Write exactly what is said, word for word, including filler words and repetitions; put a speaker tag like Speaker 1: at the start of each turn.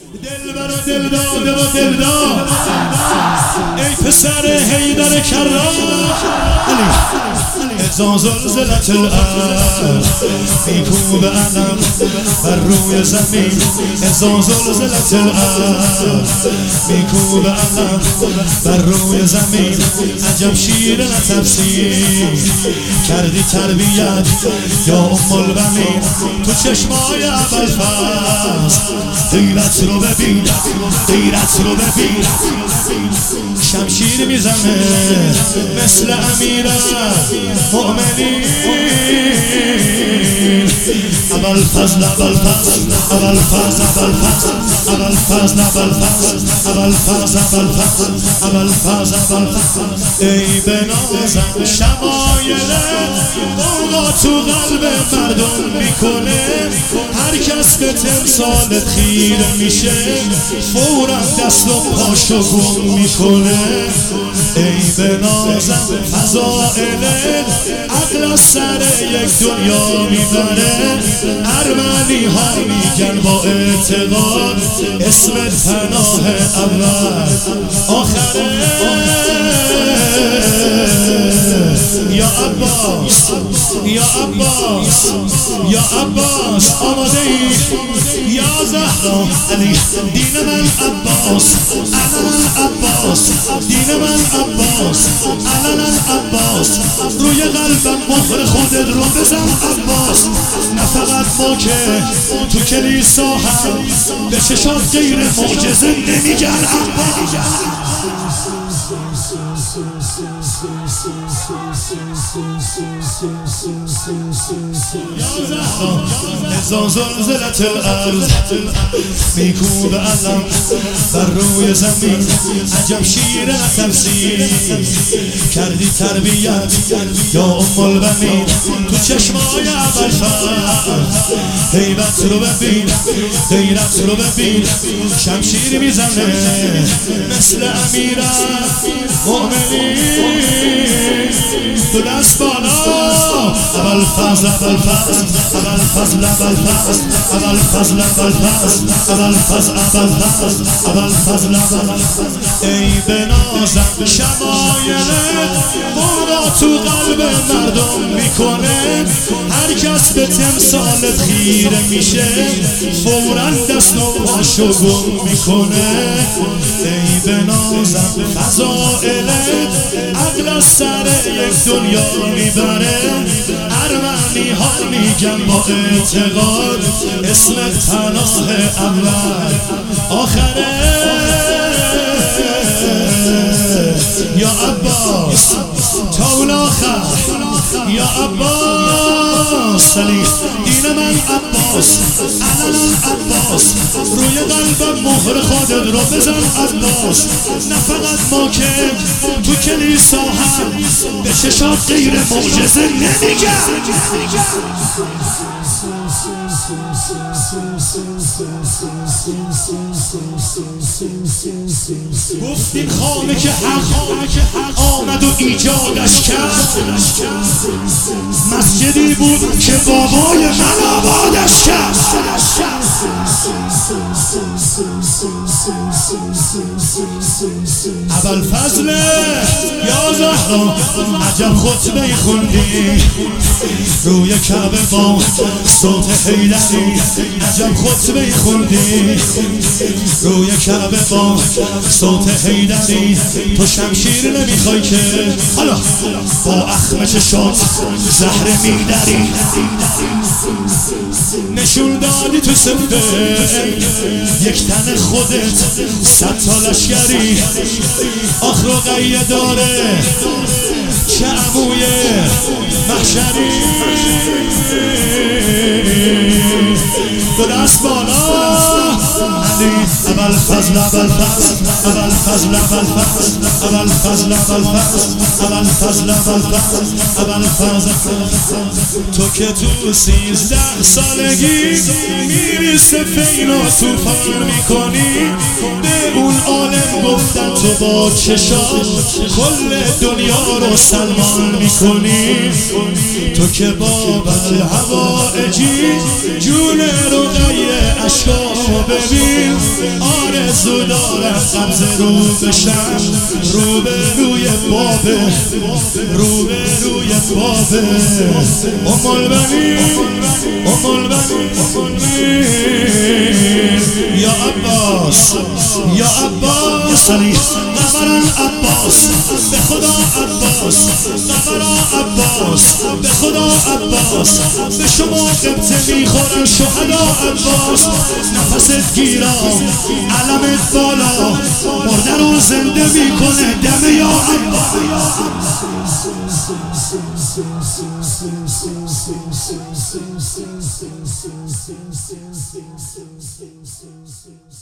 Speaker 1: دلبر و دلداده و دلدار ای پسر حیدر کرار اذا زلزلت الارض میکوب علم بر روی زمین اذا زلزلت الارض میکوب علم بر روی زمین عجب شیر نتفسیر کردی تربیت یا ام البنین تو چشمای ابوالفضل غیرت رو ببین غیرت رو ببین شمشیر میزنه مثل امیرالمؤمنین ابوالفضل ابوالفضل ابوالفضل ابوالفضل ابوالفضل ابوالفضل ابوالفضل ابوالفضل ابوالفضل ای بنازم شمایلت اوقا تو قلب مردم میکنه هر کس به تمثالت خیره میشه فورا دست و پاشو گم میکنه ای بنازم فضائلت عقل از سر یک دنیا میبره ارمنی ها میگن با اعتقاد اسمت پناه اول آخره یا عباس یا عباس یا عباس آماده ای یا زهرا علی دین من عباس علنا عباس دین من عباس علنا عباس روی قلبم مهر خودت رو بزن عباس نه فقط ما که تو کلیسا هم به چشات غیر معجزه نمیگن عباس اذا زلزلت الارض میکوب علم بر روی زمین عجب شیر نتفسیر کردی تربیت یا ام البنین تو چشمای ابوالفضل هیبت رو ببین غیرت رو ببین شمشیر میزنه مثل امیرالمؤمنین تو دست بالا ابوالفضل ابوالفضل ابوالفضل ابوالفضل ابوالفضل ابوالفضل ابوالفضل ابوالفضل ابوالفضل ابوالفضل ای بنازم شمایلت فورا تو قلب مردم میکنه هر کس به تمثالت خیره میشه فورا دست و پاشو گم میکنه ای بنازم فضائلت عقل از سر یک دنیا میبره ارمنی ها میگن با اعتقاد اسمت پناه اول آخره یا عباس تا الاخر یا عباس سلیف دین من عباس علنا عباس روی قلبم مهر خودت رو بزن عباس نه فقط ما که تو کلیسا هم به چشات غیر معجزه نمیگن گفتیم خانه که حق آمد و ایجادش کرد مسجدی بود که بابای من آبادش کرد ابوالفضل یا زهرا عجب خطبه خوندی روی کعبه با صوت حیدری عجب خطبه خوندی روی کعبه با صوت حیدری تو شمشیر نمیخوای که حالا با اخم چشات زهر میدری نشون دادی تو سفه یک تن خودت صد تا لشکری آخ رقیه داره چه عموی محشری دو دست بالا علی ابوالفضل ابوالفضل ابوالفضل ابوالفضل ابوالفضل ابوالفضل ابوالفضل ابوالفضل تو که تو سیزده سالگی میری سفین و طوفان میکنی به اون عالم گفتن تو با چشات کل دنیا رو سلمان میکنی، تو که باب الهوائجی جون رقیه عشقا ببین. آرزو دارم قبضه رو بشم رو به روی بابه، رو به روی بابه. ام البنین ام البنین یا عباس یا عباس علی نبرن عباس به خدا عباس، نبرا عباس به خدا عباس. به شما قبطه میخورن شهدا عباس. نفست گیرا علمت بالا مرده رو زنده میکنه دم یا عباس.